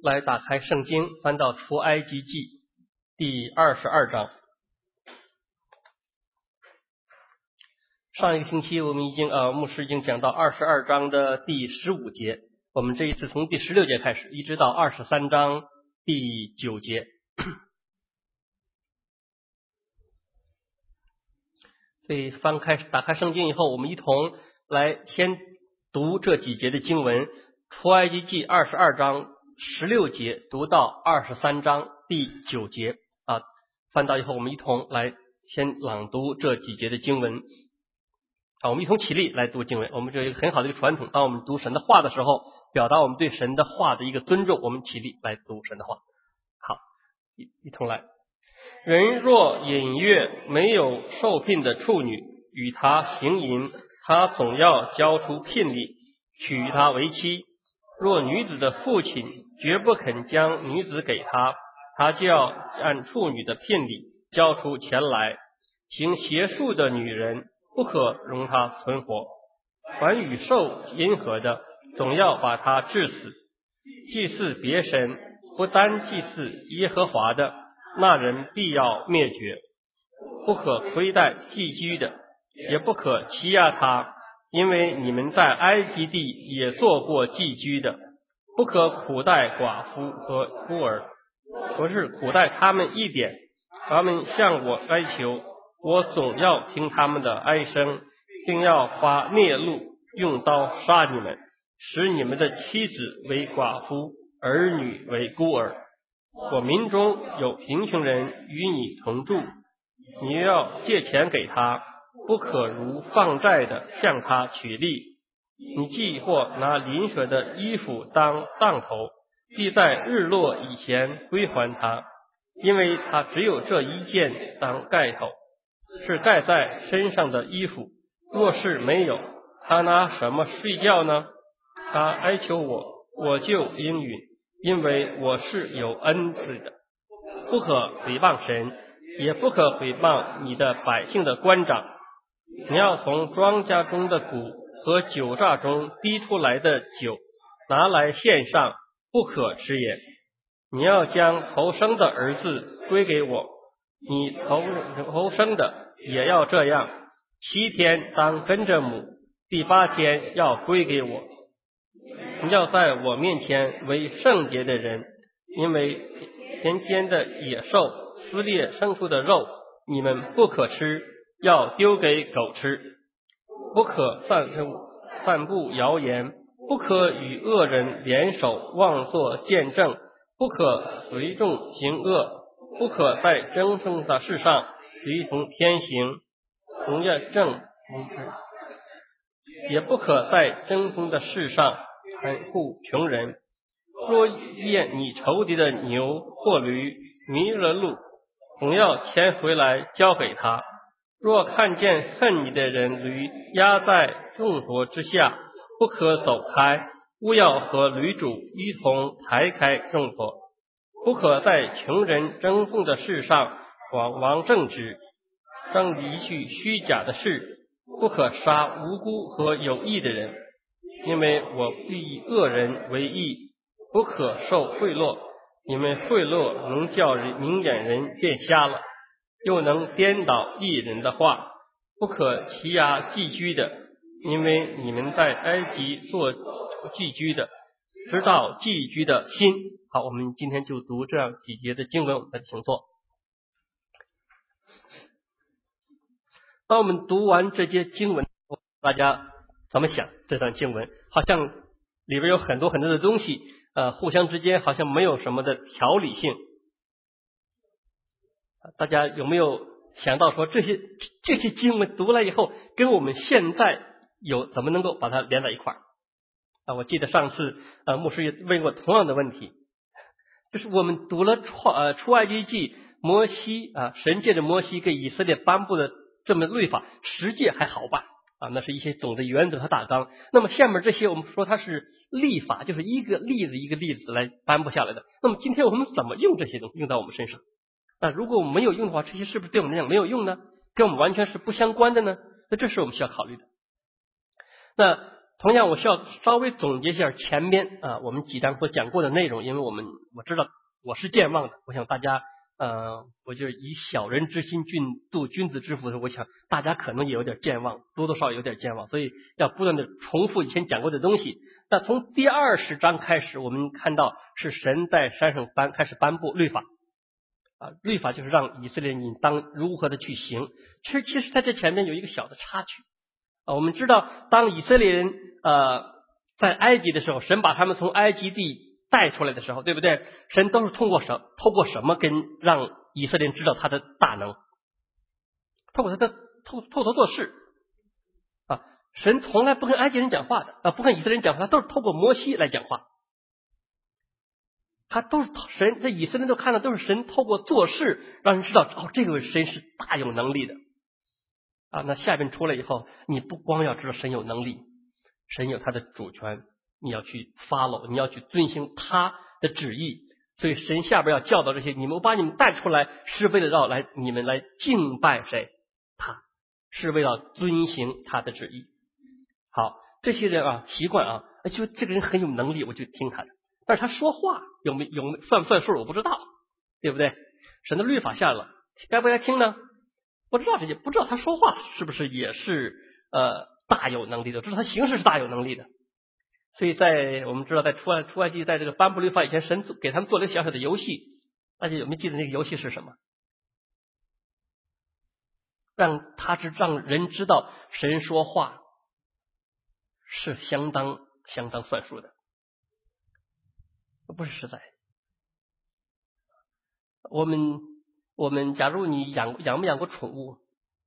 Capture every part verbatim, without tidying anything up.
来打开圣经，翻到出埃及记第二十二章。上一个星期我们已经呃牧师已经讲到二十二章的第十五节，我们这一次从第十六节开始，一直到二十三章第九节。所以翻开打开圣经以后，我们一同来先读这几节的经文，出埃及记二十二章十六节读到二十三章第九节啊，翻到以后我们一同来先朗读这几节的经文。好，我们一同起立来读经文。我们这有一个很好的一个传统，当我们读神的话的时候，表达我们对神的话的一个尊重，我们起立来读神的话。好，一一同来。人若隐约没有受聘的处女与他行淫，他总要交出聘礼，娶她为妻。若女子的父亲绝不肯将女子给他，他就要按处女的聘礼交出钱来。行邪术的女人不可容他存活，凡与兽因合的，总要把他治死。祭祀别神，不单祭祀耶和华的，那人必要灭绝。不可亏待寄居的，也不可欺压他，因为你们在埃及地也做过寄居的。不可苦待寡妇和孤儿，不是苦待他们一点，他们向我哀求，我总要听他们的哀声，并要发烈怒，用刀杀你们，使你们的妻子为寡妇，儿女为孤儿。我民中有贫穷人与你同住，你要借钱给他，不可如放债的向他取利。你既或拿邻舍的衣服当当头，必在日落以前归还他，因为他只有这一件当盖头，是盖在身上的衣服。若是没有，他拿什么睡觉呢？他哀求我，我就应允，因为我是有恩赐的。不可诽谤神，也不可诽谤你的百姓的官长。你要从庄稼中的谷和酒榨中滴出来的酒拿来献上，不可吃也。你要将头生的儿子归给我，你头头生的也要这样。七天当跟着母，第八天要归给我。你要在我面前为圣洁的人，因为田间的野兽撕裂牲畜的肉，你们不可吃，要丢给狗吃。不可散散布谣言，不可与恶人联手妄作见证，不可随众行恶，不可在争胜的事上随从天行，从业正也不可在争锋的事上袒护穷人。若见你仇敌的牛或驴迷了路，总要牵回来交给他。若看见恨你的人驴压在重驮之下，不可走开，务要和驴主一同抬开重驮。不可在穷人争锋的事上枉枉正直，生一句虚假的事。不可杀无辜和有义的人，因为我必以恶人为义。不可受贿赂，因为贿赂能叫人明眼人变瞎了，又能颠倒义人的话。不可欺压寄居的，因为你们在埃及做寄居的，知道寄居的心。好，我们今天就读这样几节的经文，我们来请坐。当我们读完这些经文，大家怎么想这段经文？好像里边有很多很多的东西，呃，互相之间好像没有什么的条理性。大家有没有想到说这些这些经文读了以后，跟我们现在有怎么能够把它连在一块儿？啊，我记得上次呃牧师也问过同样的问题，就是我们读了创呃出埃及记，摩西啊，神借着摩西给以色列颁布的这么律法，十诫还好吧？啊，那是一些总的原则和大纲。那么下面这些我们说它是立法，就是一个例子一个例子来颁布下来的。那么今天我们怎么用这些东西用到我们身上？那如果我们没有用的话，这些是不是对我们来讲没有用呢？跟我们完全是不相关的呢？那这是我们需要考虑的。那同样，我需要稍微总结一下前面啊我们几章所讲过的内容，因为我们我知道我是健忘的，我想大家呃，我就是以小人之心君度君子之腹的时候，我想大家可能也有点健忘，多多少少有点健忘，所以要不断的重复以前讲过的东西。那从第二十章开始，我们看到是神在山上颁开始颁布律法啊，律法就是让以色列人应当如何的去行。其实，其实在这前面有一个小的插曲啊，我们知道，当以色列人呃在埃及的时候，神把他们从埃及地带出来的时候，对不对？神都是通过什透过什么跟让以色列人知道他的大能？透过他的透透头做事啊！神从来不跟埃及人讲话的啊，不跟以色列人讲话，他都是透过摩西来讲话。他都是神，这以色列人都看到都是神透过做事让人知道哦，这位神是大有能力的啊。那下边出来以后，你不光要知道神有能力，神有他的主权，你要去 follow， 你要去遵行他的旨意。所以神下边要教导这些，你们我把你们带出来是为了让来你们来敬拜谁？他是为了遵行他的旨意。好，这些人啊习惯啊，就这个人很有能力，我就听他的。但是他说话有没有算不算数我不知道，对不对？神的律法下了，该不该听呢？不知道这些，不知道他说话是不是也是呃大有能力的，知道他行事是大有能力的。所以在我们知道在出埃出埃及在这个颁布律法以前，神给他们做了一个小小的游戏，大家有没有记得那个游戏是什么？让他知让人知道神说话是相当相当算数的，不是实在。我们我们假如你养养没养过宠物，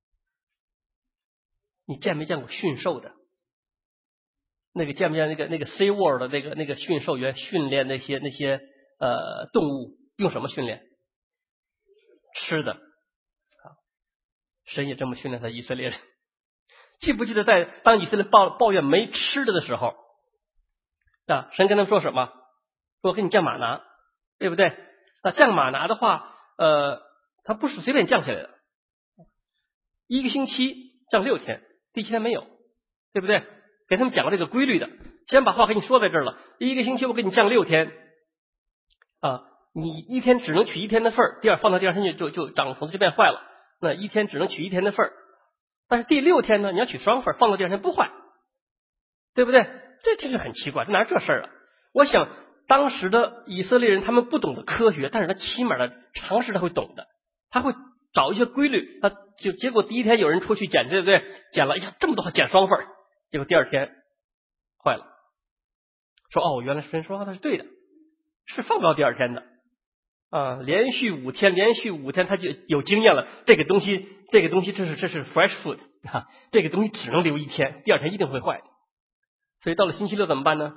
你见没见过驯兽的？那个见没见那个那个 Sea World 的那个那个驯兽员训练那些那些呃动物用什么训练？吃的。神也这么训练他以色列人。记不记得在当以色列抱抱怨没吃的的时候啊，神跟他们说什么？说我给你降马拿，对不对？那降马拿的话，呃，他不是随便降下来的，一个星期降六天，第七天没有，对不对？给他们讲了这个规律的，先把话给你说在这儿了，一个星期我给你降六天啊，你一天只能取一天的份儿，第二放到第二天就就就长虫子就变坏了，那一天只能取一天的份儿，但是第六天呢，你要取双份，放到第二天不坏，对不对？这真是很奇怪，这哪有这事儿啊？我想当时的以色列人他们不懂得科学，但是他起码的常识他会懂的，他会找一些规律，他就结果第一天有人出去捡，对不对？捡了，哎呀，这么多捡双份，结果第二天坏了，说哦，原来神说话他是对的，是放不到第二天的啊，连续五天，连续五天他就有经验了，这个东西，这个东西这是这是 fresh food 啊，这个东西只能留一天，第二天一定会坏的。所以到了星期六怎么办呢？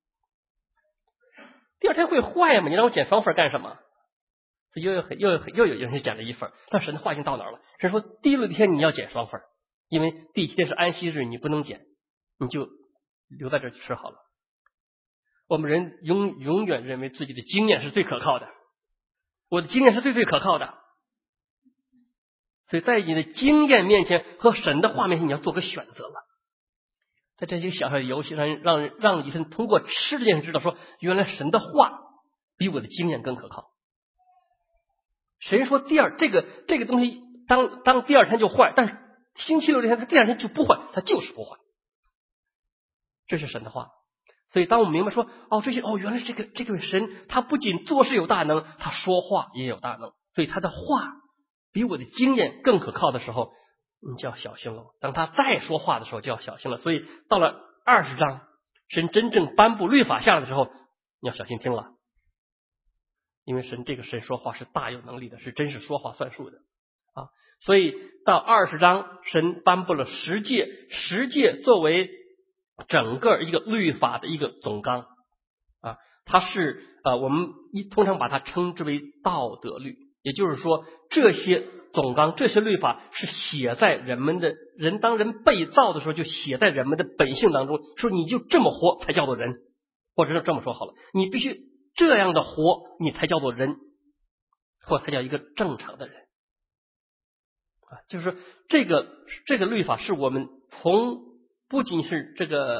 第二天会坏嘛？你让我捡双份干什么？又有又有又有人捡了一份，但神的话已经到哪儿了？神说第六天你要捡双份，因为第七天是安息日，你不能捡，你就留在这儿吃好了。我们人永永远认为自己的经验是最可靠的，我的经验是最最可靠的，所以在你的经验面前和神的话面前，你要做个选择了。在这些小小的游戏上，让让以色列通过吃这件事知道说，原来神的话比我的经验更可靠。神说第二这个这个东西当当第二天就坏，但是星期六这天他第二天就不坏，他就是不坏，这是神的话。所以当我们明白说哦这些哦原来这个这个神他不仅做事有大能，他说话也有大能，所以他的话比我的经验更可靠的时候，你就要小心了。当他再说话的时候就要小心了。所以到了二十章，神真正颁布律法下来的时候，你要小心听了，因为神这个神说话是大有能力的，是真是说话算数的啊。所以到二十章，神颁布了十诫，十诫作为整个一个律法的一个总纲啊，它是呃我们一通常把它称之为道德律，也就是说这些总纲这些律法是写在人们的人当人被造的时候就写在人们的本性当中，说你就这么活才叫做人，或者是这么说好了，你必须这样的活你才叫做人，或才叫一个正常的人啊，就是说这个这个律法是我们从不仅是这个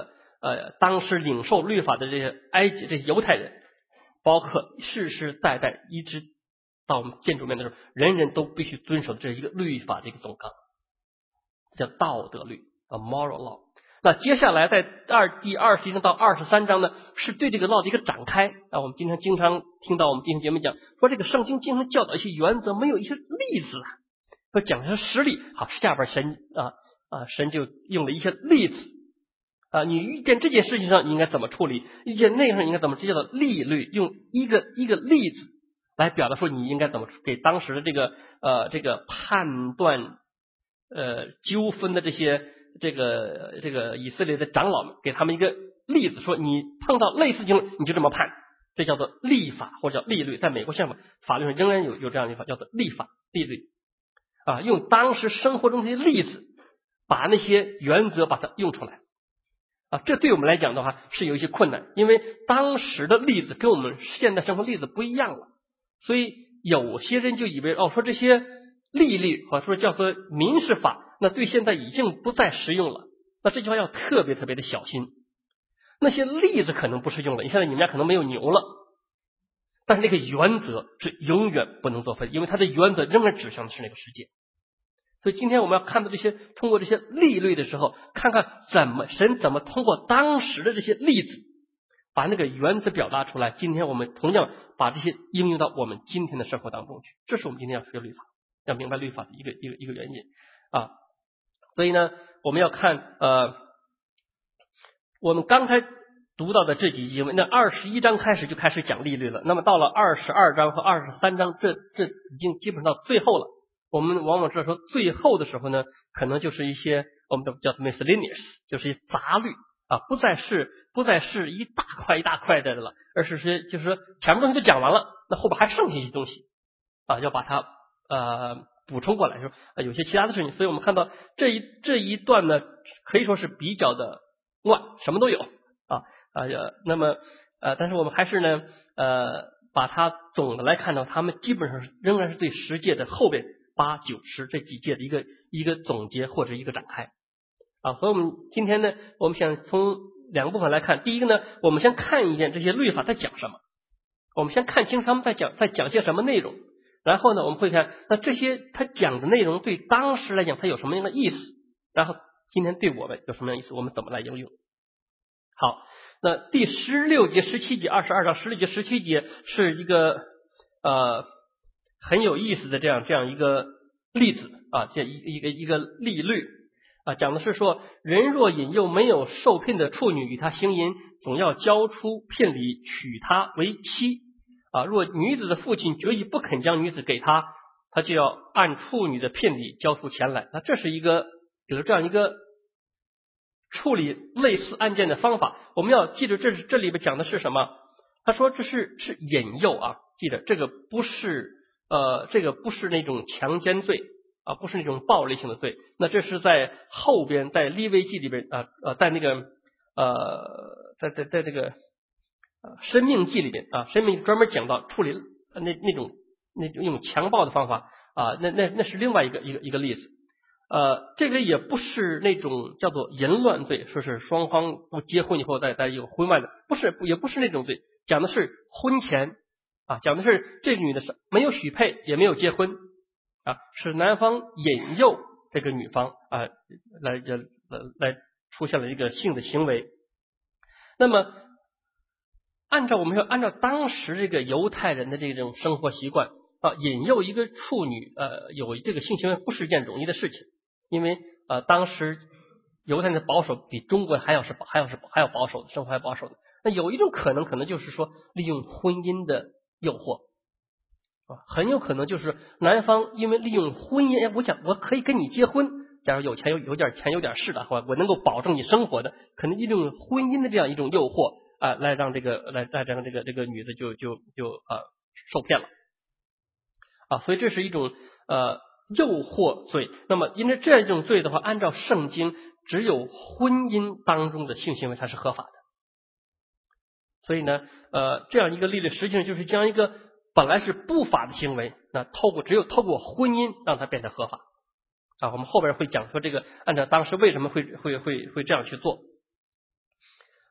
呃当时领受律法的这些埃及这些犹太人，包括世世代代一直到我们建筑面的时候，人人都必须遵守这一个律法的一个总纲，叫道德律啊 moral law。那接下来在二第二十一章到二十三章呢，是对这个 law 的一个展开啊。我们经常经常听到我们弟兄姐妹讲说，这个圣经经常教导一些原则，没有一些例子，说讲的是实例。好，下边神啊啊神就用了一些例子啊，你遇见这件事情上你应该怎么处理，遇见那个上应该怎么，这叫做例律，用一个一个例子来表达说你应该怎么给当时的这个呃这个判断呃纠纷的这些。这个这个以色列的长老们给他们一个例子，说你碰到类似情况你就这么判，这叫做立法或者叫例律。在美国宪法法律上仍然有有这样的一法叫做立法例律啊，用当时生活中的例子把那些原则把它用出来啊。这对我们来讲的话是有一些困难，因为当时的例子跟我们现代生活例子不一样了，所以有些人就以为哦，说这些例律或者说叫做民事法，那对现在已经不再实用了。那这句话要特别特别的小心。那些例子可能不适用了，你现在你们家可能没有牛了，但是那个原则是永远不能作废，因为它的原则仍然指向的是那个世界。所以今天我们要看到这些通过这些例律的时候，看看怎么神怎么通过当时的这些例子把那个原则表达出来。今天我们同样把这些应用到我们今天的生活当中去，这是我们今天要学律法，要明白律法的一个一个一个原因啊。所以呢，我们要看呃，我们刚才读到的这几经文，那二十一章开始就开始讲例律了。那么到了二十二章和二十三章，这这已经基本上到最后了。我们往往知道说最后的时候呢，可能就是一些我们的叫做 miscellaneous， 就是一些杂律啊，不再是不再是一大块一大块的了，而是说就是说全部东西都讲完了，那后边还剩下一些东西啊，要把它呃。补充过来说有些其他的事情，所以我们看到这一这一段呢，可以说是比较的乱，什么都有啊啊、呃，那么呃，但是我们还是呢呃，把它总的来看呢，他们基本上仍然是对十诫的后边八九十这几诫的一个一个总结或者一个展开啊。所以我们今天呢，我们想从两个部分来看。第一个呢，我们先看一眼这些律法在讲什么，我们先看清他们在讲在讲些什么内容。然后呢，我们会看那这些他讲的内容对当时来讲它有什么样的意思，然后今天对我们有什么样的意思，我们怎么来应用。好，那第十六节十七节二十二章十六节十七节是一个呃很有意思的这样这样一个例子啊，这一一个一个例律啊，讲的是说，人若引诱没有受聘的处女与他行淫，总要交出聘礼娶她为妻啊，若女子的父亲决意不肯将女子给他，他就要按处女的聘礼交出钱来。那这是一个有这样一个处理类似案件的方法。我们要记住，这是这里边讲的是什么？他说这是是引诱啊，记得这个不是呃这个不是那种强奸罪啊，不是那种暴力性的罪。那这是在后边在利未记里边啊呃在那个呃在在在这个。生命记里边啊，生命专门讲到处理那那种那种用强暴的方法啊，那那那是另外一个一个一个例子。呃，这个也不是那种叫做淫乱罪，说是双方不结婚以后再再有婚外的，不是，也不是那种罪，讲的是婚前啊，讲的是这个女的是没有许配也没有结婚啊，是男方引诱这个女方啊来来来出现了一个性的行为。那么按照我们说，按照当时这个犹太人的这种生活习惯啊，引诱一个处女呃有这个性行为不是一件容易的事情，因为呃当时犹太人的保守比中国还要是还要是还要保守的，生活还保守的。那有一种可能，可能就是说利用婚姻的诱惑啊，很有可能就是男方因为利用婚姻，哎，我讲我可以跟你结婚，假如有钱有有点钱有点势的话，我能够保证你生活的，可能利用婚姻的这样一种诱惑啊，来让这个来来让这个这个女的就就就啊受骗了啊，所以这是一种呃诱惑罪。那么因为这样一种罪的话，按照圣经，只有婚姻当中的性行为才是合法的。所以呢，呃，这样一个例律，实际上就是将一个本来是不法的行为，那透过只有透过婚姻让它变得合法啊。我们后边会讲说这个按照当时为什么会会会会这样去做。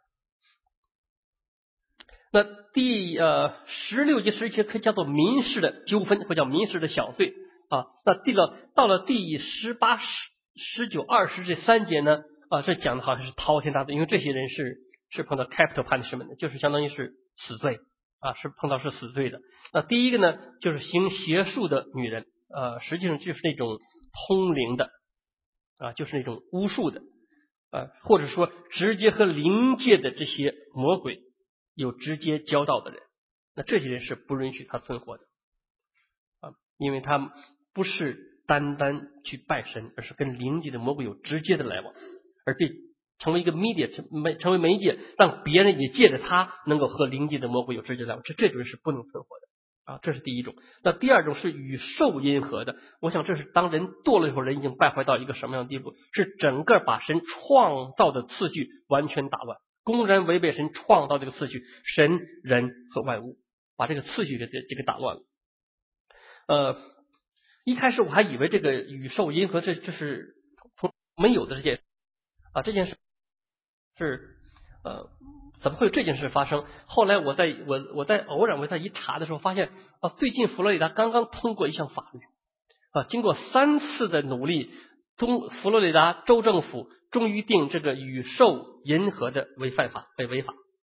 那第呃十六节、十七节可以叫做民事的纠纷，或叫民事的小罪啊。那第了到了第十八、十十九、二十这三节呢啊，这讲的好像是滔天大罪，因为这些人是是碰到 capital punishment 的，就是相当于是死罪啊，是碰到是死罪的。那第一个呢，就是行邪术的女人，呃，实际上就是那种通灵的啊，就是那种巫术的啊，或者说直接和灵界的这些魔鬼有直接交道的人，那这些人是不允许他存活的啊，因为他不是单单去拜神，而是跟灵界的魔鬼有直接的来往，而被成为一个 media， 成为媒介，让别人也借着他能够和灵界的魔鬼有直接来往，这这种人是不能存活的啊，这是第一种。那第二种是与兽因合的，我想这是当人堕落以后，人已经败坏到一个什么样的地步，是整个把神创造的次序完全打乱，公然违背神创造这个次序，神人和万物，把这个次序给这个打乱了。呃，一开始我还以为这个与兽因合这这是从没有的这件啊这件事是呃怎么会有这件事发生？后来我在我我在偶然我在一查的时候发现啊，最近佛罗里达刚刚通过一项法律啊，经过三次的努力，中佛罗里达州政府终于定这个与兽因合的为犯法为违法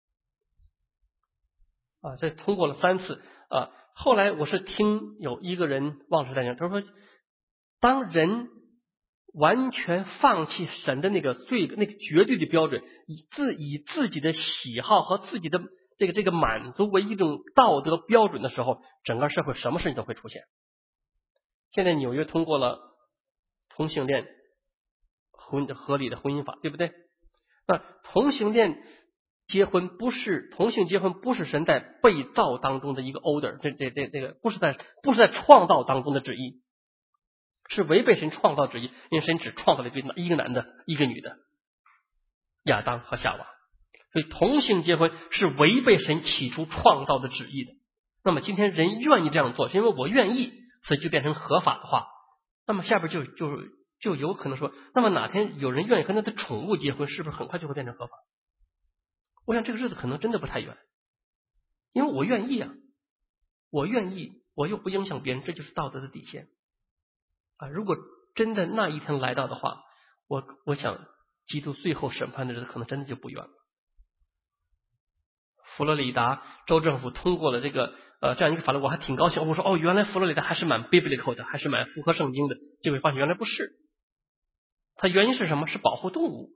啊，这通过了三次啊。后来我是听有一个人忘是在讲，他说当人完全放弃神的那个最那个绝对的标准，以自以自己的喜好和自己的这个这个满足为一种道德标准的时候，整个社会什么事情都会出现。现在纽约通过了同性恋婚合理的婚姻法，对不对？那同性恋结婚不是同性结婚不是神在被造当中的一个 order， 这这这这个不是在不是在创造当中的旨意，是违背神创造旨意，因为神只创造了一个一个男的一个女的，亚当和夏娃，所以同性结婚是违背神起初创造的旨意的。那么今天人愿意这样做，是因为我愿意，所以就变成合法的话，那么下边就就就有可能说，那么哪天有人愿意和他的宠物结婚，是不是很快就会变成合法？我想这个日子可能真的不太远，因为我愿意啊，我愿意，我又不影响别人，这就是道德的底线啊。如果真的那一天来到的话，我我想基督最后审判的日子可能真的就不远了。佛罗里达州政府通过了这个呃这样一个法律，我还挺高兴。我说哦，原来佛罗里达还是蛮 biblical 的，还是蛮符合圣经的。结果发现原来不是，它原因是什么？是保护动物。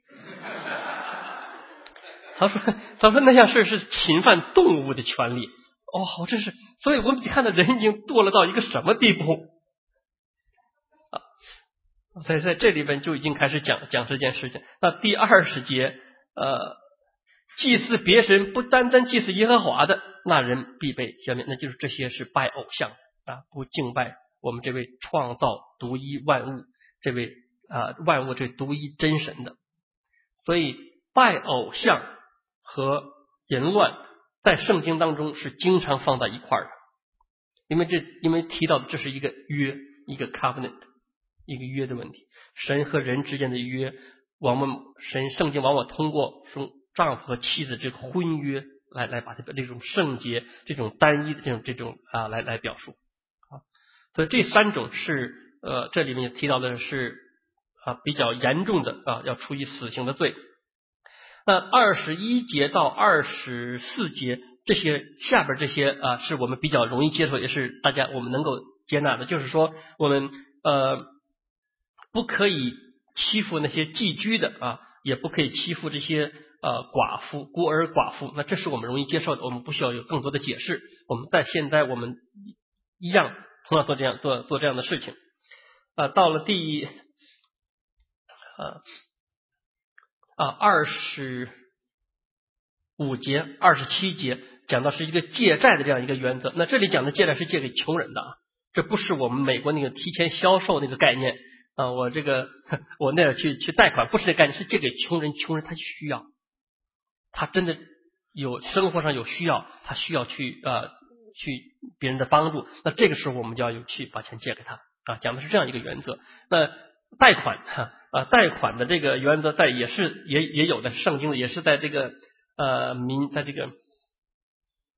他说他说那项事是侵犯动物的权利。哦，这是，所以我们看到人已经堕落到一个什么地步啊？所以在这里边就已经开始讲讲这件事情。那第二十节，呃，祭祀别神不单单祭祀耶和华的，那人必被消灭。那就是这些是拜偶像啊，不敬拜我们这位创造独一万物，这位啊万物这独一真神的。所以拜偶像和淫乱在圣经当中是经常放在一块儿的，因为这因为提到的这是一个约，一个 covenant， 一个约的问题。神和人之间的约，往往神圣经往往通过从丈夫和妻子这个婚约来来把这个这种圣洁、这种单一的这种这种啊来来表述啊。所以这三种是呃这里面提到的是啊比较严重的啊要处以死刑的罪。那二十一节到二十四节这些下边这些啊，是我们比较容易接受，也是大家我们能够接纳的。就是说，我们呃不可以欺负那些寄居的啊，也不可以欺负这些呃寡妇、孤儿寡妇。那这是我们容易接受的，我们不需要有更多的解释。我们在现在我们一样同样做这样做做这样的事情啊。到了第呃。啊，二十五节、二十七节讲到是一个借债的这样一个原则。那这里讲的借债是借给穷人的啊，这不是我们美国那个提前销售那个概念啊。我这个我那去去贷款不是这个概念，是借给穷人。穷人他需要，他真的有生活上有需要，他需要去呃去别人的帮助。那这个时候我们就要有去把钱借给他啊，讲的是这样一个原则。那贷款哈。啊，贷款的这个原则在也是也也有的，圣经的也是在这个呃民在这个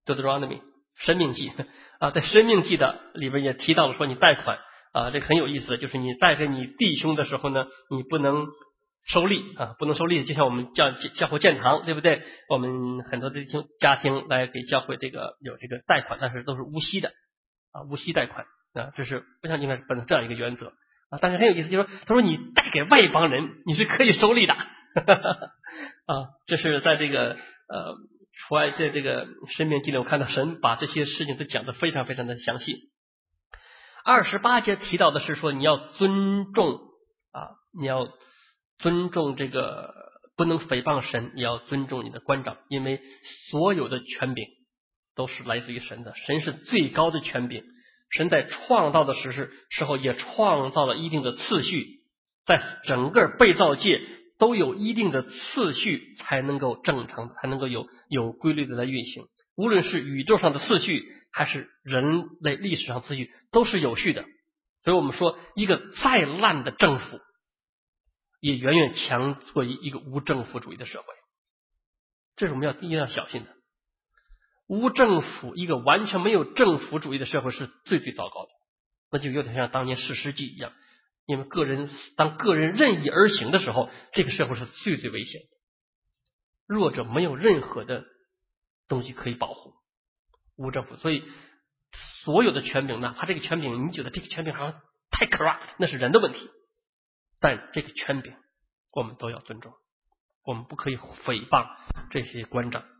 Deuteronomy 申命记啊，在申命记的里边也提到了说你贷款啊，这个很有意思，就是你贷给你弟兄的时候呢，你不能收利啊，不能收利，就像我们教教会建堂，对不对？我们很多的家庭来给教会这个有这个贷款，但是都是无息的啊，无息贷款啊，这是不像应该是本着这样一个原则啊。但是很有意思，就是说，他说你贷给外邦人，你是可以收利的啊，这是在这个呃出埃在这个申命记里，我看到神把这些事情都讲得非常非常的详细。二十八节提到的是说你要尊重啊，你要尊重这个，不能诽谤神，也要尊重你的官长，因为所有的权柄都是来自于神的，神是最高的权柄。神在创造的时时时候也创造了一定的次序，在整个被造界都有一定的次序才能够正常，才能够有有规律的来运行。无论是宇宙上的次序还是人类历史上次序都是有序的。所以我们说一个再烂的政府也远远强过于一个无政府主义的社会，这是我们要一定要小心的。无政府，一个完全没有政府主义的社会是最最糟糕的，那就有点像当年士师记一样，因为个人当个人任意而行的时候，这个社会是最最危险的。弱者没有任何的东西可以保护，无政府，所以所有的权柄，哪怕这个权柄你觉得这个权柄好像太 corrupt， 那是人的问题，但这个权柄我们都要尊重，我们不可以诽谤这些官长。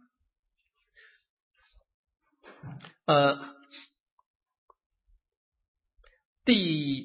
呃，第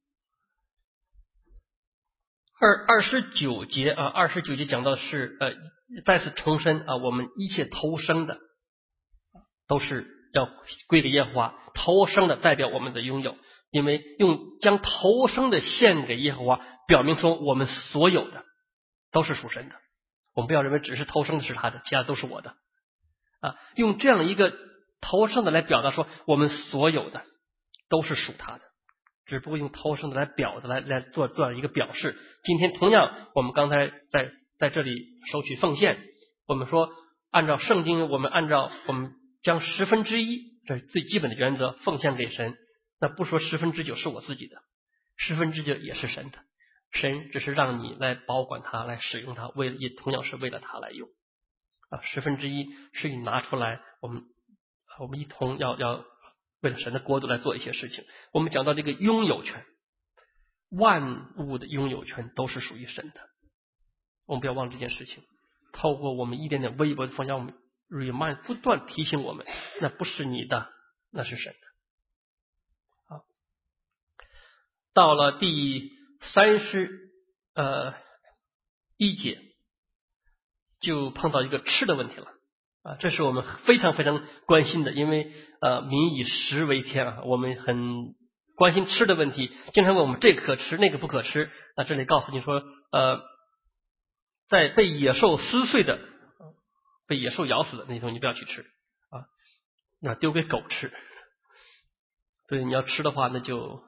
二二十九节啊，二十九节讲到的是呃，再次重申啊，我们一切投生的都是要归给耶和华，投生的代表我们的拥有，因为用将投生的献给耶和华，表明说我们所有的都是属神的，我们不要认为只是投生的是他的，其他都是我的啊，用这样一个投生的来表达说我们所有的都是属他的，只不过用投生的来表的来来做这样一个表示。今天同样我们刚才在在这里收取奉献，我们说按照圣经，我们按照我们将十分之一，这是最基本的原则，奉献给神。那不说十分之九是我自己的，十分之九也是神的，神只是让你来保管它，来使用它，为也同样是为了它来用啊。十分之一是你拿出来，我们我们一同要要为了神的国度来做一些事情。我们讲到这个拥有权，万物的拥有权都是属于神的，我们不要忘这件事情。透过我们一点点微薄的方向，我们 remind 不断提醒我们，那不是你的，那是神的。好，到了第三十呃一节，就碰到一个吃的问题了啊，这是我们非常非常关心的，因为呃民以食为天啊，我们很关心吃的问题，经常问我们这个可吃那个不可吃。那这里告诉你说，呃，在被野兽撕碎的、被野兽咬死的那些东西你不要去吃啊，那丢给狗吃。所以你要吃的话，那就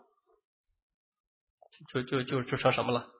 就就就就成什么了？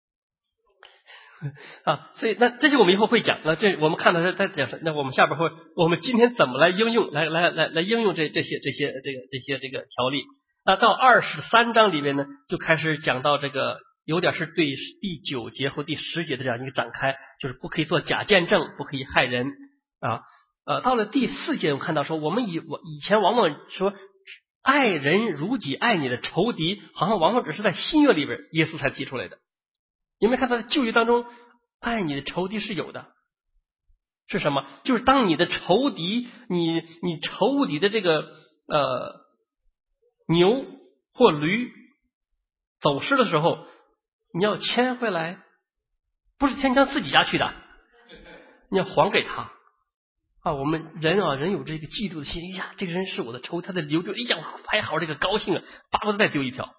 啊，所以那这些我们以后会讲。那这我们看到在在讲，那我们下边会，我们今天怎么来应用，来来来来应用这这些这些这个这些这个条例？那到二十三章里面呢，就开始讲到这个，有点是对第九节或第十节的这样一个展开，就是不可以做假见证，不可以害人啊。呃，到了第四节，我看到说，我们以我以前往往说爱人如己，爱你的仇敌，好像往往只是在新约里边耶稣才提出来的。有没有看到在旧约当中，爱你的仇敌是有的？是什么？就是当你的仇敌，你你仇敌的这个呃牛或驴走失的时候，你要牵回来，不是牵到自己家去的，你要还给他啊。我们人啊，人有这个嫉妒的心，哎呀，这个人是我的仇，他的牛就哎呀还好，这个高兴啊，巴不得再丢一条。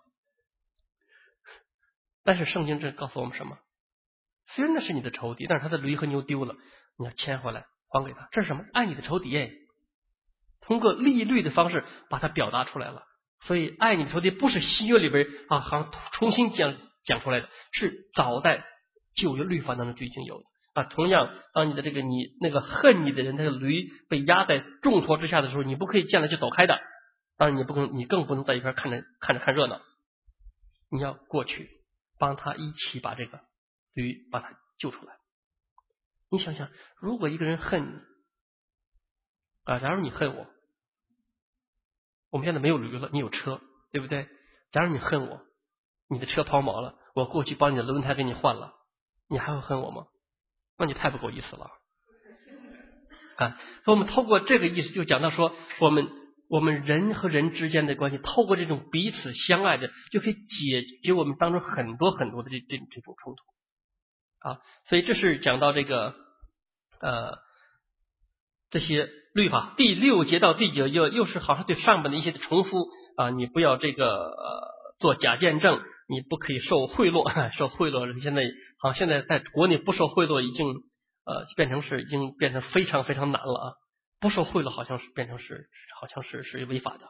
但是圣经这告诉我们什么？虽然那是你的仇敌，但是他的驴和牛丢了，你要牵回来还给他，这是什么？爱你的仇敌哎，通过利率的方式把它表达出来了。所以爱你的仇敌不是新约里边啊，好像重新讲讲出来的，是早在旧约律法当中就已经有的。 啊，同样，当你的这个你那个恨你的人，那个驴被压在重驮之下的时候，你不可以见了就走开的。当然，你不能，你更不能在一边看着看着看热闹，你要过去帮他一起把这个驴把他救出来。你想想，如果一个人恨你啊，假如你恨我，我们现在没有驴了，你有车，对不对？假如你恨我，你的车抛锚了，我过去帮你的轮胎给你换了，你还会恨我吗？那你太不够意思了啊！所以我们透过这个意思就讲到说，我们我们人和人之间的关系，透过这种彼此相爱的，就可以解决我们当中很多很多的这这这种冲突啊！所以这是讲到这个呃这些律法，第六节到第九节又是好像对上面的一些的重复啊，你不要这个呃做假见证，你不可以受贿赂，受贿赂现在好像现在在国内不受贿赂已经呃变成是已经变成非常非常难了啊，不受贿赂好像是变成是好像是是违法的，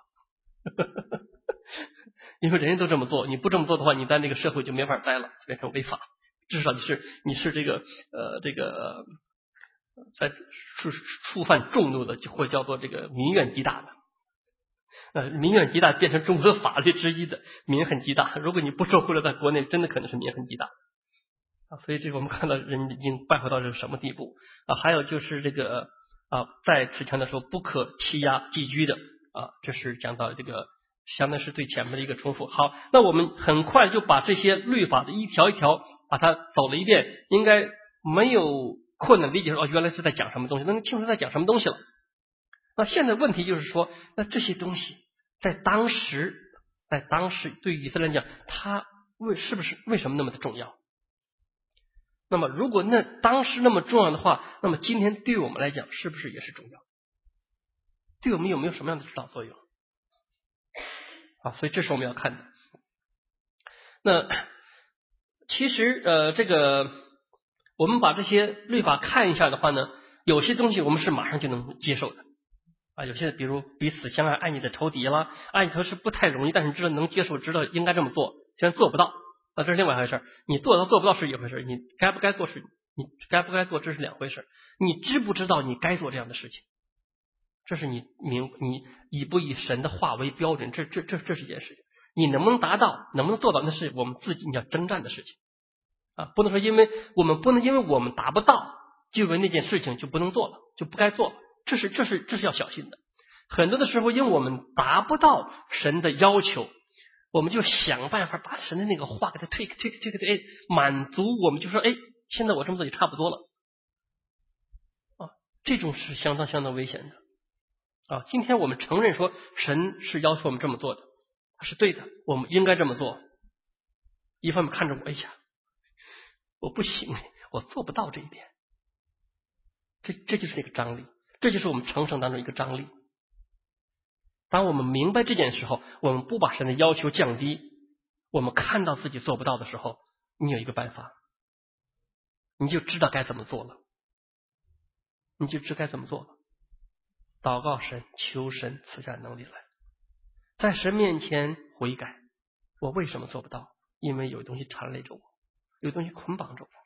因为人人都这么做，你不这么做的话，你在那个社会就没法待了，变成违法，至少你是你是这个呃这个在触触犯众怒的，或叫做这个民怨极大的。呃，民怨极大变成中国法律之一的民恨极大。如果你不受贿赂，在国内真的可能是民恨极大啊。所以这个我们看到人已经败坏到这个什么地步啊？还有就是这个啊，再次强调说不可欺压寄居的啊，这是讲到这个相当是对前面的一个重复。好，那我们很快就把这些律法的一条一条把它走了一遍，应该没有困难理解说哦，原来是在讲什么东西，那你清楚在讲什么东西了。那现在问题就是说，那这些东西在当时，在当时对于以色列人讲，它为是不是为什么那么的重要？那么如果那当时那么重要的话，那么今天对我们来讲是不是也是重要？对我们有没有什么样的指导作用？啊，所以这是我们要看的。那其实呃，这个我们把这些律法看一下的话呢，有些东西我们是马上就能接受的。啊，有些比如彼此相爱，爱你的仇敌啦，爱你头是不太容易，但是知道能接受，知道应该这么做，虽然做不到，那这是另外一回事。你做到做不到是一回事，你该不该做是，你该不该做这是两回事。你知不知道你该做这样的事情，这是你明你以不以神的话为标准，这这这这是一件事情。你能不能达到，能不能做到，那是我们自己要征战的事情啊，不能说因为我们不能因为我们达不到，就因为那件事情就不能做了，就不该做了。这是这是这是要小心的。很多的时候，因为我们达不到神的要求，我们就想办法把神的那个话给它推推推推，哎，满足我们就说，哎，现在我这么做也差不多了啊，这种是相当相当危险的啊。今天我们承认说神是要求我们这么做的，是对的，我们应该这么做。一方面看着我，哎呀，我不行，我做不到这一点，这这就是那个张力。这就是我们成圣当中一个张力。当我们明白这件事后，我们不把神的要求降低，我们看到自己做不到的时候，你有一个办法，你就知道该怎么做了，你就知道该怎么做了。祷告神，求神赐下能力来，在神面前悔改。我为什么做不到？因为有东西缠累着我，有东西捆绑着我。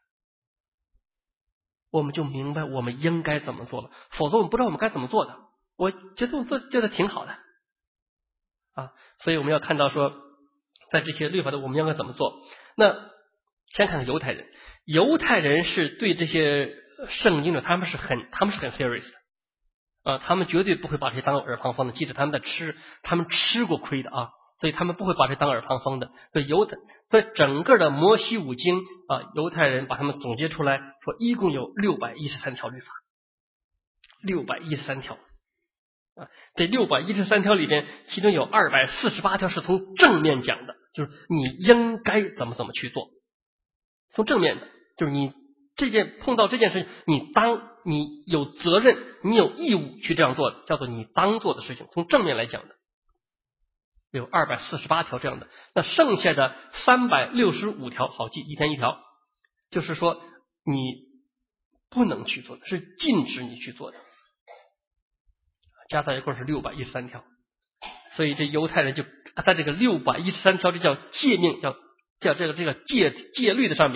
我们就明白我们应该怎么做了，否则我们不知道我们该怎么做的。我觉得我做觉得挺好的啊，所以我们要看到说，在这些律法的我们应该怎么做。那先看看犹太人，犹太人是对这些圣经的，他们是很他们是很 serious 的啊，他们绝对不会把这些当耳旁风的。记着他们在吃，他们吃过亏的啊，所以他们不会把这当耳旁风的。所以犹太，所以整个的摩西五经啊，犹太人把他们总结出来说，一共有六百一十三条律法，六百一十三条啊。这六百一十三条里边，其中有二百四十八条是从正面讲的，就是你应该怎么怎么去做。从正面的，就是你这件碰到这件事情，你当你有责任，你有义务去这样做，叫做你当做的事情。从正面来讲的。有二百四十八条这样的，那剩下的三百六十五条好记，一天一条，就是说你不能去做的，是禁止你去做的，加在一块是六百一十三条。所以这犹太人就在这个六百一十三条，这叫诫命，叫叫这个这个戒戒律的上面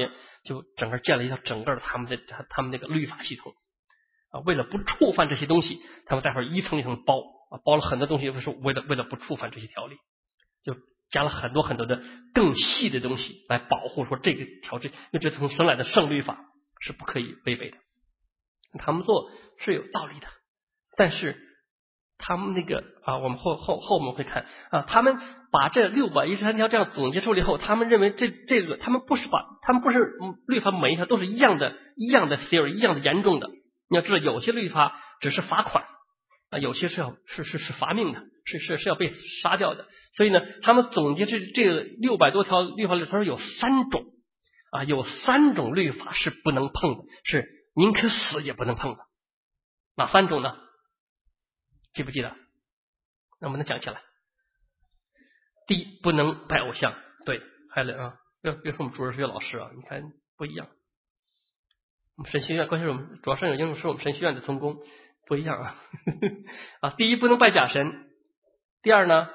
就整个建了一套整个的他们的他们那个律法系统啊，为了不触犯这些东西，他们待会儿一层一层包啊，包了很多东西，就是为了为了不触犯这些条例，就加了很多很多的更细的东西来保护说这个条例，因为这从神来的圣律法是不可以违背的。他们做是有道理的，但是他们那个啊，我们后后后面会看啊，他们把这六百一十三条这样总结出来以后，他们认为这这个他们不是把他们不是律法每一条都是一样的一样的 serious 一样的严重的。你要知道，有些律法只是罚款啊，有些是要是是是罚命的，是是是要被杀掉的。所以呢，他们总结这这个六百多条律法里，他说有三种啊，有三种律法是不能碰的，是宁可死也不能碰的。哪三种呢？记不记得？能不能讲起来？第一，不能拜偶像。对，还有啊，别别说我们主任是个老师啊，你看不一样。我们神学院，关键是我们主要圣有应用是我们神学院的同工，不一样啊。啊，第一不能拜假神，第二呢，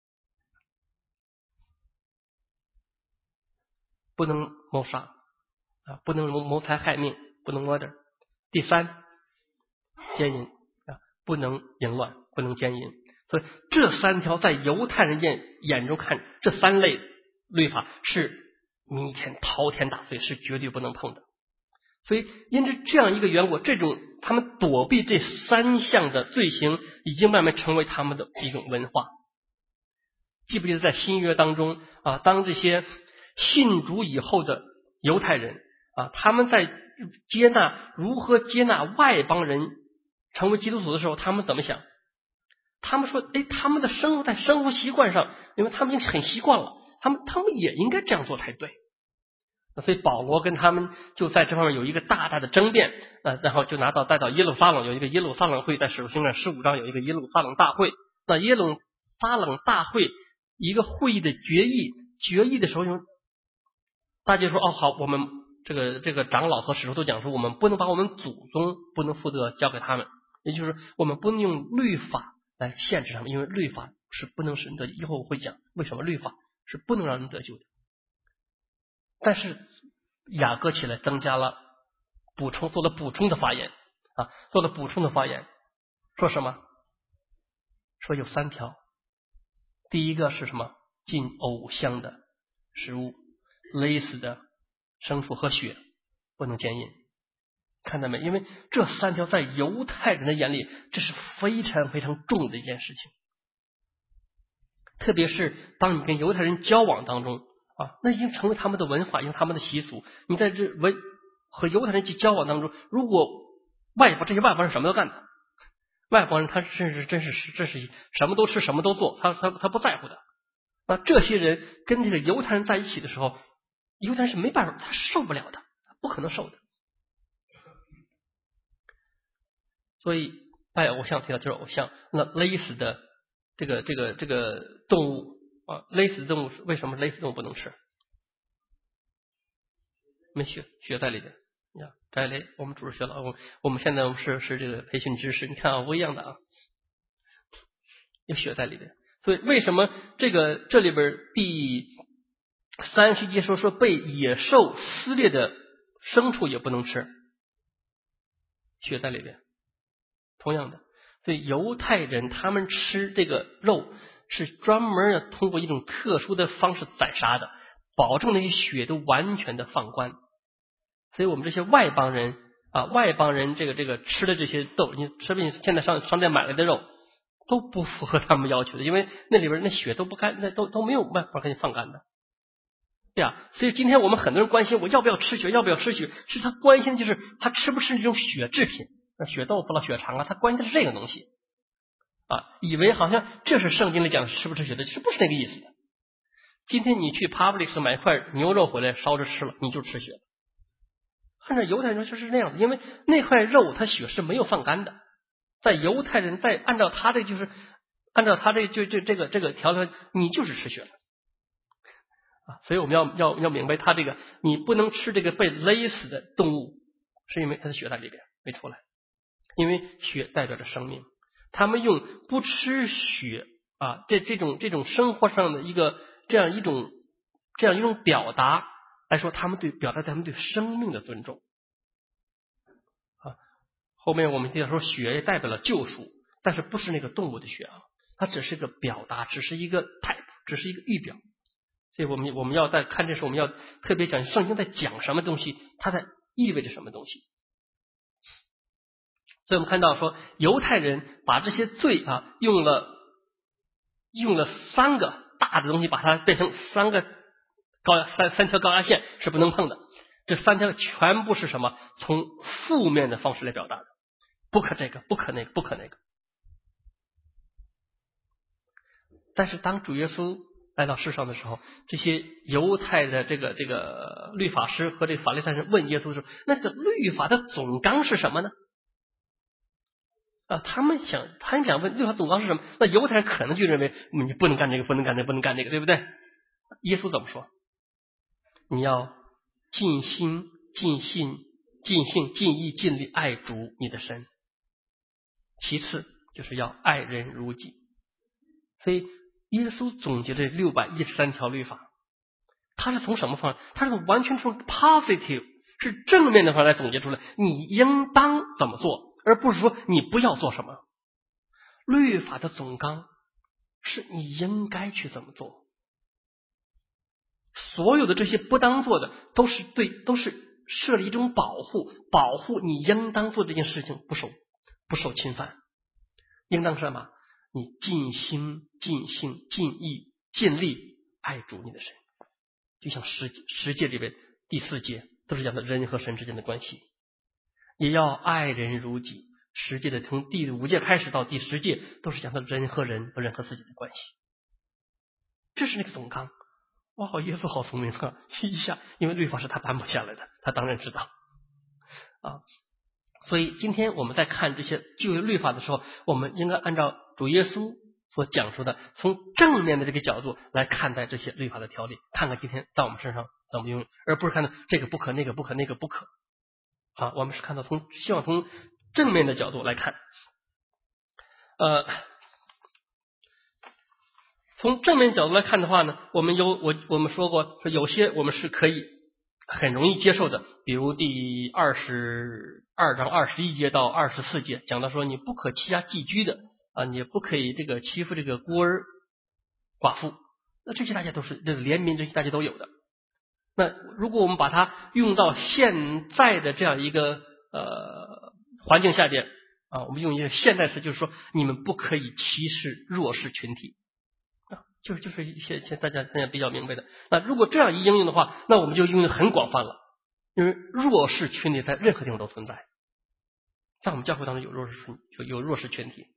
不能谋杀啊，不能谋谋财害命，不能 murder。第三，奸淫啊，不能淫乱，不能奸淫。所以这三条在犹太人眼眼中看，这三类律法是弥天滔天大罪，是绝对不能碰的。所以因着这样一个缘故，这种他们躲避这三项的罪行已经慢慢成为他们的一种文化。记不记得在新约当中啊，当这些信主以后的犹太人啊，他们在接纳如何接纳外邦人成为基督徒的时候，他们怎么想？他们说，哎，他们的生活在生活习惯上，因为他们已经很习惯了，他们他们也应该这样做才对。所以保罗跟他们就在这方面有一个大大的争辩，呃，然后就拿到带到耶路撒冷，有一个耶路撒冷会，在使徒行传十五章有一个耶路撒冷大会。那耶路撒冷大会一个会议的决议，决议的时候，大家说哦好，我们这个这个长老和使徒都讲说，我们不能把我们祖宗不能负责交给他们，也就是我们不能用律法来限制他们，因为律法是不能使人得救。以后我会讲为什么律法是不能让人得救的。但是雅各起来增加了补充，做了补充的发言啊，做了补充的发言，说什么？说有三条。第一个是什么？禁偶像的食物，勒死的牲畜和血，不能奸淫。看到没？因为这三条在犹太人的眼里，这是非常非常重的一件事情。特别是当你跟犹太人交往当中啊，那已经成为他们的文化，因为他们的习俗。你在这文和犹太人去交往当中，如果外邦这些外邦人什么都干的，外邦人他甚至真是这是什么都吃什么都做，他他他不在乎的。那这些人跟这个犹太人在一起的时候，犹太人是没办法，他受不了的，不可能受的。所以拜偶像提到就是偶像，那勒死的这个这个这个动物啊，勒死动物为什么勒死动物不能吃？没血血在里边呀，摘勒我们主日学了，我我们现在我们是是这个培训知识，你看啊不一样的啊，有血在里边。所以为什么这个这里边第三十节说说被野兽撕裂的牲畜也不能吃，血在里边。同样的，所以犹太人他们吃这个肉是专门的通过一种特殊的方式宰杀的，保证那些血都完全的放光。所以我们这些外邦人啊，外邦人这个这个吃的这些豆，你说不定现在上商店买来的肉都不符合他们要求的，因为那里边那血都不干，那都都没有办法给你放干的。对啊，所以今天我们很多人关心我要不要吃血，要不要吃血，是他关心的就是他吃不吃这种血制品。血豆腐了、血肠啊，他关心的是这个东西啊，以为好像这是圣经里讲吃不吃血的，是不是那个意思的？今天你去 Publix 买块牛肉回来烧着吃了，你就吃血了。按照犹太人说是那样的，因为那块肉它血是没有放干的，在犹太人在按照他这就是按照他这就这这个这个条条，你就是吃血了啊。所以我们要要要明白，他这个你不能吃这个被勒死的动物，是因为它的血在里边没出来。因为血代表着生命，他们用不吃血啊，这这种这种生活上的一个这样一种这样一种表达来说，他们对表达他们对生命的尊重啊。后面我们就说血也代表了救赎，但是不是那个动物的血啊，它只是个表达，只是一个 type， 只是一个预表。所以我们我们要在看这时候，我们要特别讲圣经在讲什么东西，它在意味着什么东西。所以我们看到说，犹太人把这些罪啊用了用了三个大的东西，把它变成三个高压三三条高压线是不能碰的。这三条全部是什么？从负面的方式来表达的，不可这个，不可那个，不可那个。但是当主耶稣来到世上的时候，这些犹太的这个这个律法师和这个法利赛人问耶稣说：“那这个律法的总纲是什么呢？”啊，他们想，他们想问律法总纲是什么？那犹太人可能就认为你不能干这个，不能干这个，不能干这个，对不对？耶稣怎么说？你要尽心、尽性、尽性、尽意、尽力爱主你的神。其次就是要爱人如己。所以耶稣总结这六百一十三条律法，他是从什么方向？他是完全从 positive 是正面的方向来总结出来，你应当怎么做，而不是说你不要做什么。律法的总纲是你应该去怎么做，所有的这些不当做的都是对，都是设立一种保护，保护你应当做这件事情不受不受侵犯。应当是什么？你尽心、尽性、尽意、尽力爱主你的神。就像十十诫里边第四诫都是讲的人和神之间的关系，也要爱人如己。十诫的从第五诫开始到第十诫都是讲的人和人和人和自己的关系，这是那个总纲。哇，耶稣好聪明啊！一下，因为律法是他颁布下来的，他当然知道啊。所以今天我们在看这些旧约律法的时候，我们应该按照主耶稣所讲述的，从正面的这个角度来看待这些律法的条例，看看今天在我们身上怎么用，而不是看到这个不可，那个不可，那个不可啊。我们是看到从希望从正面的角度来看，呃，从正面角度来看的话呢，我们有我我们说过，说有些我们是可以很容易接受的，比如第二十二章二十一节到二十四节讲到说，你不可欺压寄居的啊，你不可以这个欺负这个孤儿寡妇，那这些大家都是这个怜悯，这些大家都有的。那如果我们把它用到现在的这样一个呃环境下边啊，我们用一个现代词，就是说你们不可以歧视弱势群体啊，就是就是一些大家大家比较明白的。那如果这样一应用的话，那我们就应用很广泛了，因为弱势群体在任何地方都存在，在我们教会当中有弱势群有有弱势群体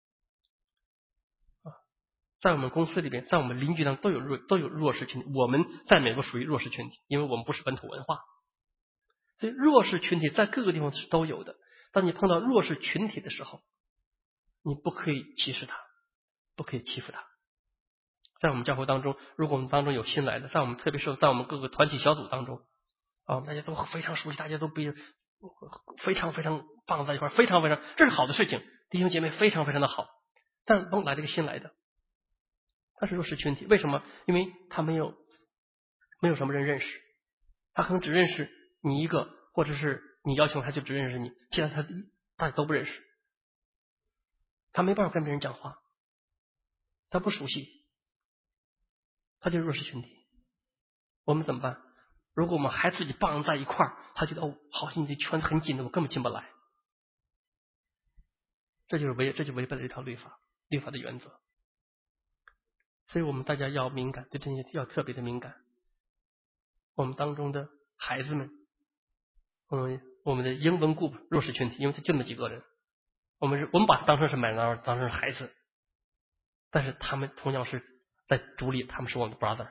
啊，在我们公司里边，在我们邻居当中都有弱都有弱势群体。我们在美国属于弱势群体，因为我们不是本土文化，所以弱势群体在各个地方是都有的。当你碰到弱势群体的时候，你不可以歧视他，不可以欺负他。在我们教会当中，如果我们当中有新来的，在我们特别是在我们各个团体小组当中啊，大家都非常熟悉，大家都比非常非常棒在一块，非常非常这是好的事情，弟兄姐妹非常非常的好。但当来了一个新来的，他是弱势群体，为什么？因为他没有没有什么人认识，他可能只认识你一个，或者是你要求他就只认识你，其他他大家都不认识，他没办法跟别人讲话，他不熟悉，他就是弱势群体。我们怎么办？如果我们还自己绑在一块儿，他觉得哦，好像你这圈子很紧的，我根本进不来，这就是违这就违背了这条律法律法的原则。所以我们大家要敏感，对这些要特别的敏感。我们当中的孩子们，嗯，我们的英文 group 弱势群体，因为他就那么几个人，我们是我们把他当成是买当当成是孩子，但是他们同样是在主里，他们是我们的 brother。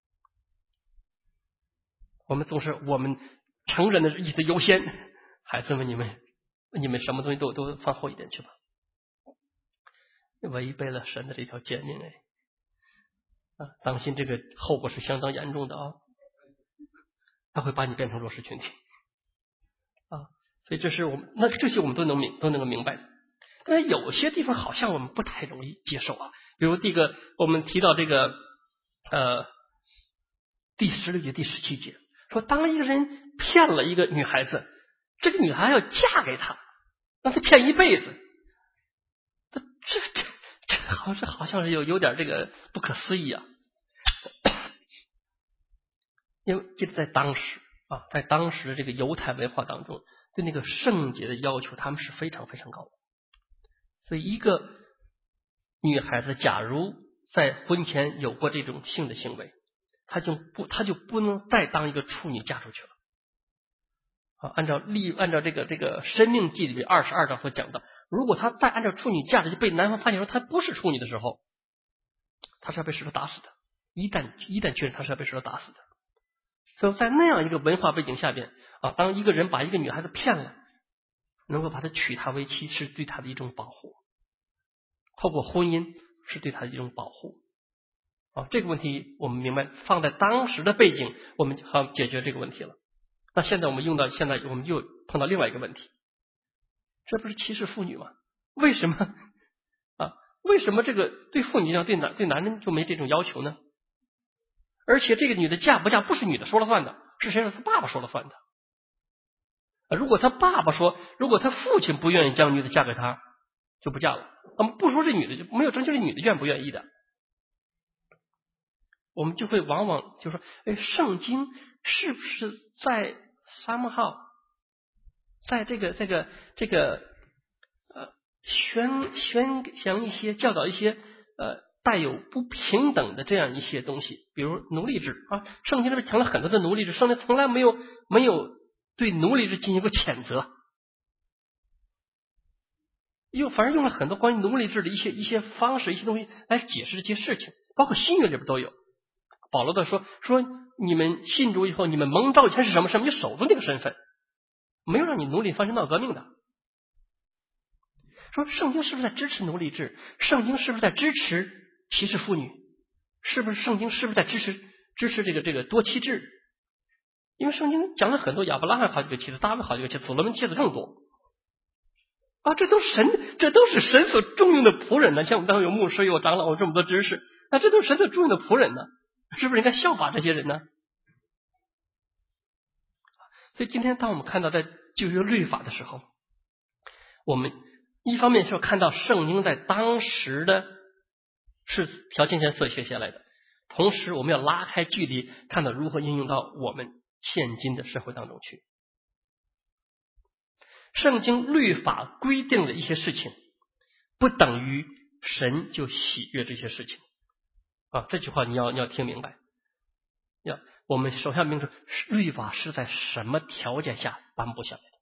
我们总是我们成人的意思优先，孩子们你们你们什么东西都都放后一点去吧，违背了神的这条诫命哎，啊，当心这个后果是相当严重的啊，他会把你变成弱势群体啊，所以这是我们那这些我们都能明都能够明白的。但是有些地方好像我们不太容易接受啊，比如这个我们提到这个呃第十六节第十七节。 说当一个人骗了一个女孩子，这个女孩要嫁给他，让他骗一辈子，这这这这好这好像是有有点这个不可思议啊！因为这在当时啊，在当时的这个犹太文化当中，对那个圣洁的要求，他们是非常非常高的。所以，一个女孩子假如在婚前有过这种性的行为，她就不，她就不能再当一个处女嫁出去了。啊，按照历，按照这个这个《申命记》里面二十二章所讲的，如果她再按照处女嫁出去，被男方发现说她不是处女的时候，她是要被石头打死的。一旦一旦确认，她是要被石头打死的。所以在那样一个文化背景下边啊，当一个人把一个女孩子骗了，能够把她娶她为妻，是对她的一种保护。透过婚姻是对她的一种保护。啊，这个问题我们明白，放在当时的背景，我们好解决这个问题了。那现在我们用到现在，我们又碰到另外一个问题，这不是歧视妇女吗？为什么啊？为什么这个对妇女这样，对男对男人就没这种要求呢？而且这个女的嫁不嫁不是女的说了算的，是谁说？她爸爸说了算的。如果她爸爸说，如果她父亲不愿意将女的嫁给他，就不嫁了。我们不说这女的，就没有争，就是女的愿不愿意的。我们就会往往就说，哎，圣经是不是在somehow在这个这个这个呃宣宣讲一些教导一些呃带有不平等的这样一些东西，比如奴隶制啊，圣经里面讲了很多的奴隶制，圣经从来没有没有对奴隶制进行过谴责，又反而用了很多关于奴隶制的一些一些方式一些东西来解释这些事情，包括新约里边都有。保罗的说说你们信主以后，你们蒙召以前是什么什么？你守住这个身份，没有让你奴隶翻身闹革命的。说圣经是不是在支持奴隶制？圣经是不是在支持歧视妇女？是不是圣经是不是在支持支持这个这个多妻制？因为圣经讲了很多，亚伯拉罕好几个妻子，大卫好几个妻子，所罗门妻子更多啊，这都神，这都是神所重用的仆人呢。像我们当中有牧师有长老有这么多知识，那这都是神所重用的仆人呢，是不是应该效法这些人呢？所以今天当我们看到在旧约律法的时候，我们一方面是要看到圣经在当时的是条件下所写下来的，同时我们要拉开距离，看到如何应用到我们现今的社会当中去。圣经律法规定的一些事情，不等于神就喜悦这些事情啊！这句话你要你要听明白。要我们首先明白，律法是在什么条件下颁布下来的？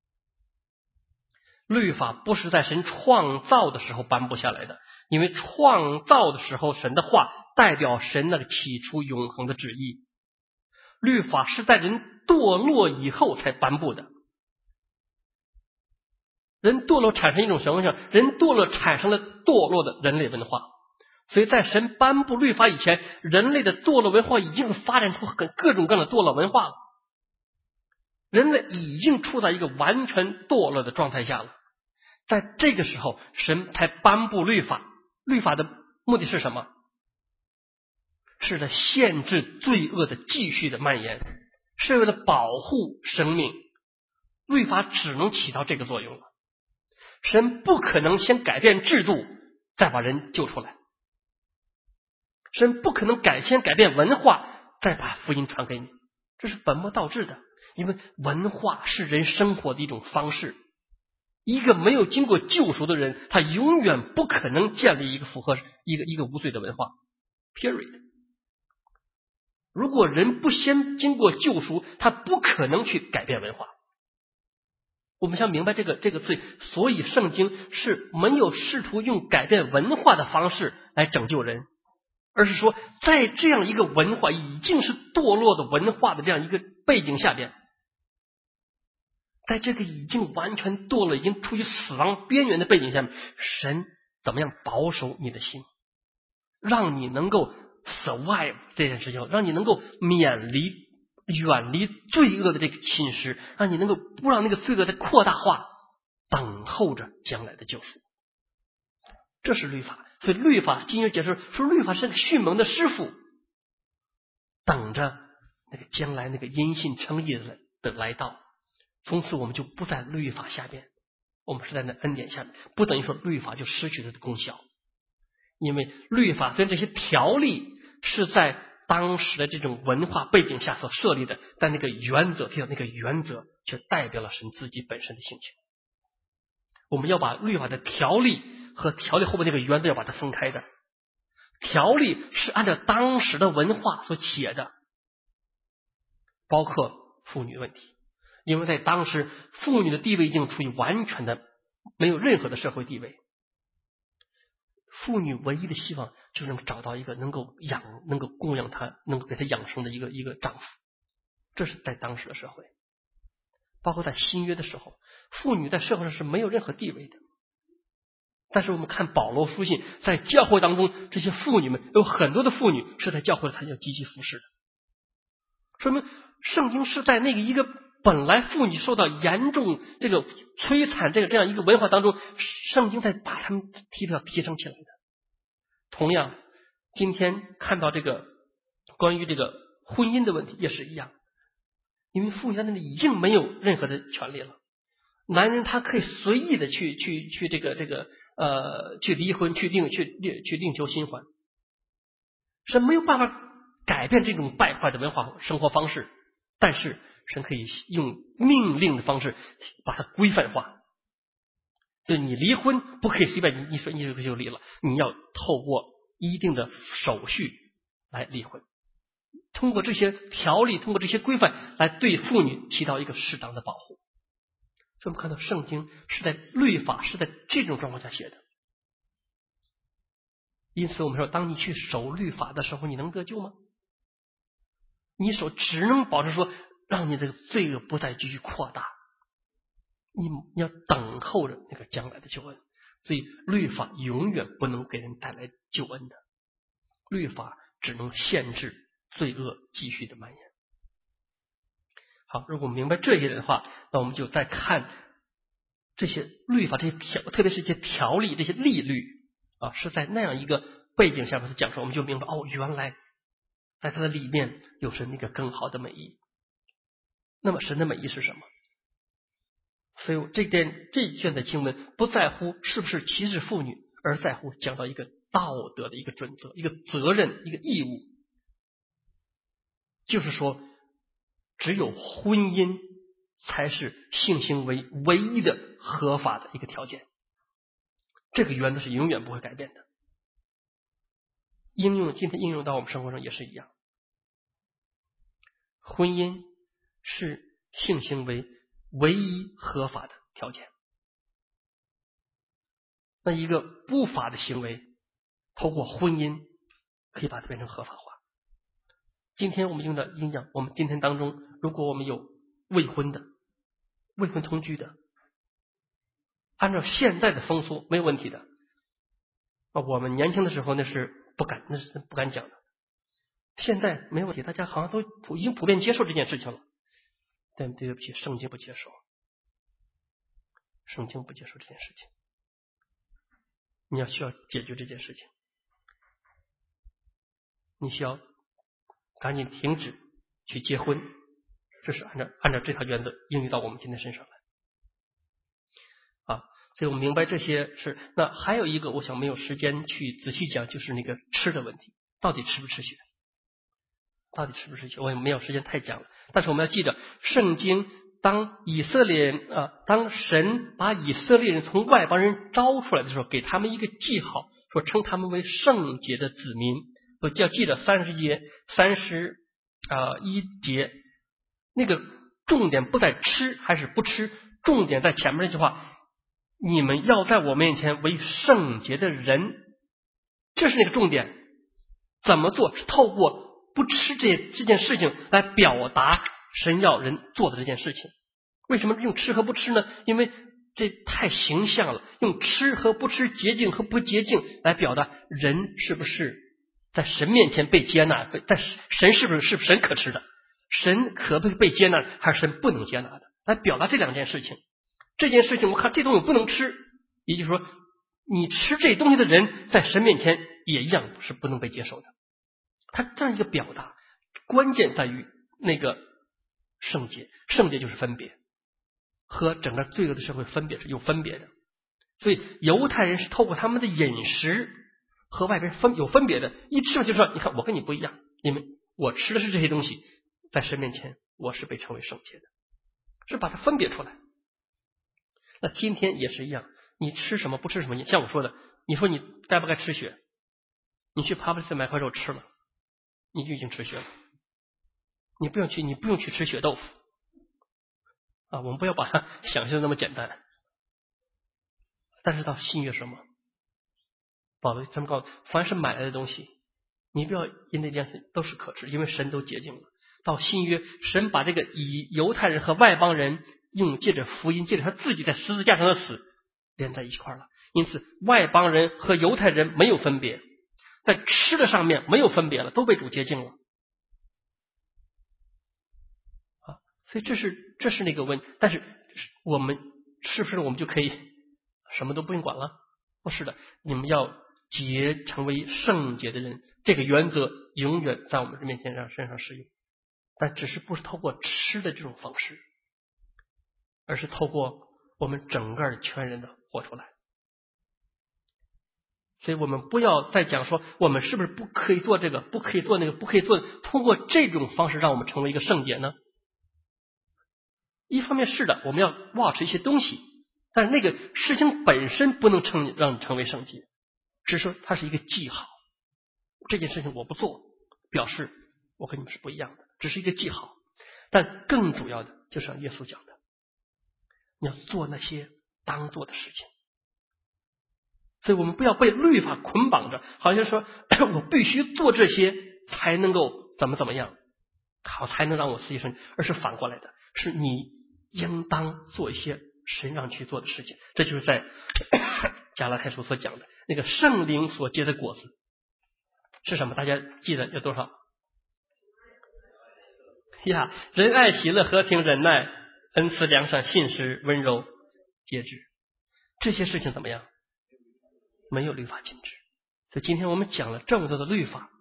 律法不是在神创造的时候颁布下来的，因为创造的时候神的话代表神那个起初永恒的旨意。律法是在人堕落以后才颁布的。人堕落产生一种什么现象？人堕落产生了堕落的人类文化。所以在神颁布律法以前，人类的堕落文化已经发展出各种各样的堕落文化了。人类已经处在一个完全堕落的状态下了。在这个时候，神才颁布律法。律法的目的是什么？是在限制罪恶的继续的蔓延，是为了保护生命。律法只能起到这个作用了。神不可能先改变制度，再把人救出来。神不可能改先改变文化，再把福音传给你，这是本末倒置的。因为文化是人生活的一种方式，一个没有经过救赎的人，他永远不可能建立一个符合一个一个无罪的文化 period。 如果人不先经过救赎，他不可能去改变文化。我们想明白这个这个罪，所以圣经是没有试图用改变文化的方式来拯救人，而是说在这样一个文化已经是堕落的文化的这样一个背景下边，在这个已经完全堕落已经处于死亡边缘的背景下面，神怎么样保守你的心，让你能够 survive 这件事情，让你能够免离远离罪恶的这个侵蚀，让你能够不让那个罪恶的扩大化，等候着将来的救赎。这是律法。所以律法经约解释说，律法是个训蒙的师傅，等着那个将来那个因信称义的的来到，从此我们就不在律法下边，我们是在那恩典下面，不等于说律法就失去了功效。因为律法跟这些条例是在当时的这种文化背景下所设立的，但那个原则，那个原则却代表了神自己本身的性情。我们要把律法的条例和条例后面那个原则要把它分开的。条例是按照当时的文化所写的，包括妇女问题，因为在当时妇女的地位已经处于完全的没有任何的社会地位，妇女唯一的希望就是能找到一个能够养能够供养她能够给她养生的一个一个丈夫，这是在当时的社会。包括在新约的时候，妇女在社会上是没有任何地位的，但是我们看保罗书信，在教会当中这些妇女们有很多的妇女是在教会她要积极服侍的，说明圣经是在那个一个本来妇女受到严重这个摧残这个这样一个文化当中，圣经在把他们提到提升起来的。同样今天看到这个关于这个婚姻的问题也是一样，因为妇女在那里已经没有任何的权利了，男人他可以随意的去去去这个这个呃去离婚去另去去另求新欢，是没有办法改变这种败坏的文化生活方式，但是神可以用命令的方式把它规范化。就你离婚不可以随便你说你就就离了，你要透过一定的手续来离婚，通过这些条例通过这些规范来对妇女起到一个适当的保护。所以我们看到圣经是在律法是在这种状况下写的，因此我们说当你去守律法的时候，你能得救吗？你守只能保持说让你这个罪恶不再继续扩大，你你要等候着那个将来的救恩。所以律法永远不能给人带来救恩的，律法只能限制罪恶继续的蔓延。好，如果明白这些的话，那我们就再看这些律法这些条，特别是一些条例这些律律啊，是在那样一个背景下面的讲述，我们就明白哦，原来在它的里面有神那个更好的美意。那么神的美意是什么？所以这点这一卷的经文不在乎是不是歧视妇女，而在乎讲到一个道德的一个准则，一个责任，一个义务，就是说只有婚姻才是性行为唯一的合法的一个条件，这个原则是永远不会改变的。应用今天应用到我们生活上也是一样，婚姻是性行为唯一合法的条件。那一个不法的行为，透过婚姻可以把它变成合法化。今天我们用的应用，我们今天当中，如果我们有未婚的、未婚同居的，按照现在的风俗没有问题的。我们年轻的时候那是不敢，那是不敢讲的。现在没问题，大家好像都普已经普遍接受这件事情了。但对不起，圣经不接受，圣经不接受这件事情。你要需要解决这件事情，你需要赶紧停止去结婚，这是按照按照这条原则应用到我们今天身上来啊。所以我们明白这些是。那还有一个我想没有时间去仔细讲，就是那个吃的问题，到底吃不吃血，到底吃不吃血，我也没有时间太讲了。但是我们要记得，圣经当以色列人啊，当神把以色列人从外邦人招出来的时候，给他们一个记号，说称他们为圣洁的子民。我就要记得三十节三十啊一节，那个重点不在吃还是不吃，重点在前面那句话，你们要在我面前为圣洁的人，这是那个重点。怎么做？是透过不吃这这件事情来表达神要人做的这件事情。为什么用吃和不吃呢？因为这太形象了，用吃和不吃，洁净和不洁净来表达人是不是在神面前被接纳，在神是不是是神可吃的，神可不可以被接纳，还是神不能接纳的，来表达这两件事情。这件事情我看这东西不能吃，也就是说你吃这东西的人在神面前也一样是不能被接受的。他这样一个表达，关键在于那个圣洁，圣洁就是分别，和整个罪恶的社会分别是有分别的。所以犹太人是透过他们的饮食和外边分有分别的，一吃了就说你看我跟你不一样，因为我吃的是这些东西，在神面前我是被称为圣洁的，是把它分别出来。那今天也是一样，你吃什么不吃什么，像我说的，你说你该不该吃血，你去 Publix 买块肉吃了，你就已经吃血了。你不用去，你不用去吃血豆腐啊！我们不要把它想象的那么简单。但是到新约什么？保罗他们告诉，凡是买来的东西，你不要因那件事都是可吃，因为神都洁净了。到新约，神把这个以犹太人和外邦人用借着福音，借着他自己在十字架上的死连在一块了。因此，外邦人和犹太人没有分别，在吃的上面没有分别了，都被主洁净了。啊，所以这是这是那个问题。但是我们是不是我们就可以什么都不用管了？不是的，你们要洁，成为圣洁的人，这个原则永远在我们面前上身上适用，但只是不是透过吃的这种方式，而是透过我们整个全人的活出来。所以我们不要再讲说我们是不是不可以做这个，不可以做那个，不可以做，通过这种方式让我们成为一个圣洁呢？一方面是的，我们要 watch 一些东西，但是那个事情本身不能成让你成为圣洁，只是说它是一个记号。这件事情我不做，表示我跟你们是不一样的，只是一个记号。但更主要的就是像耶稣讲的，你要做那些当做的事情。所以我们不要被律法捆绑着，好像说我必须做这些才能够怎么怎么样，好才能让我自己圣洁，而是反过来的，是你应当做一些神让去做的事情。这就是在加拉太书所讲的那个圣灵所结的果子是什么？大家记得有多少呀？仁爱、喜乐、和平、忍耐、恩慈、良善、信实、温柔、节制，这些事情怎么样？没有律法禁止。所以今天我们讲了这么多的律法，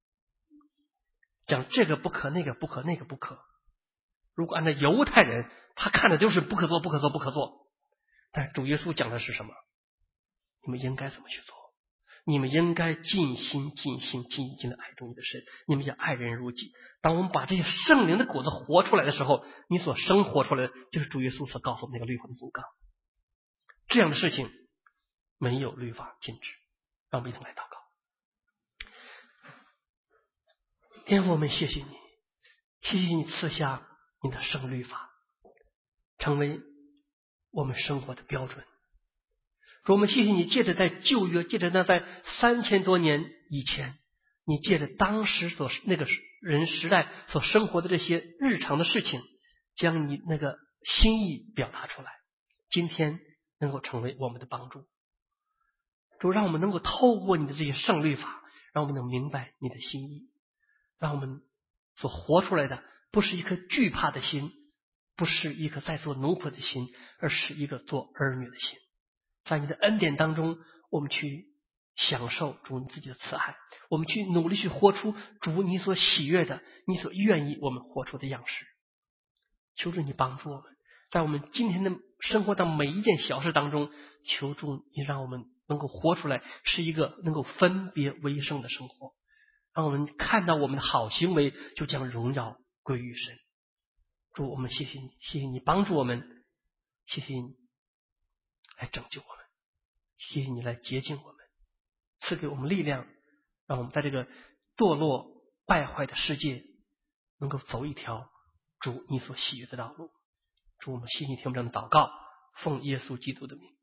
讲这个不可，那个不可，那个不可。如果按照犹太人，他看的就是不可做，不可做，不可做。但是主耶稣讲的是什么？你们应该怎么去做？你们应该尽心尽心尽意尽的爱中你的神，你们要爱人如己。当我们把这些圣灵的果子活出来的时候，你所生活出来的就是主耶稣所告诉我们那个律法的总纲。这样的事情没有律法禁止。让我们一同来祷告。天父，我们谢谢你，谢谢你赐下你的圣律法，成为我们生活的标准。主，我们谢谢你，借着在旧约，借着那在三千多年以前，你借着当时所那个人时代所生活的这些日常的事情，将你那个心意表达出来，今天能够成为我们的帮助。主，让我们能够透过你的这些圣律法，让我们能明白你的心意，让我们所活出来的不是一颗惧怕的心，不是一颗在做奴仆的心，而是一个做儿女的心。在你的恩典当中，我们去享受主你自己的慈爱，我们去努力去活出主你所喜悦的，你所愿意我们活出的样式。求主你帮助我们，在我们今天的生活的每一件小事当中，求主你让我们能够活出来，是一个能够分别为圣的生活，让我们看到我们的好行为就将荣耀归于神。主，我们谢谢你，谢谢你帮助我们，谢谢你来拯救我们，谢谢你来洁净我们，赐给我们力量，让我们在这个堕落败坏的世界能够走一条主你所喜悦的道路。主，我们谢谢你听我们这样的祷告，奉耶稣基督的名。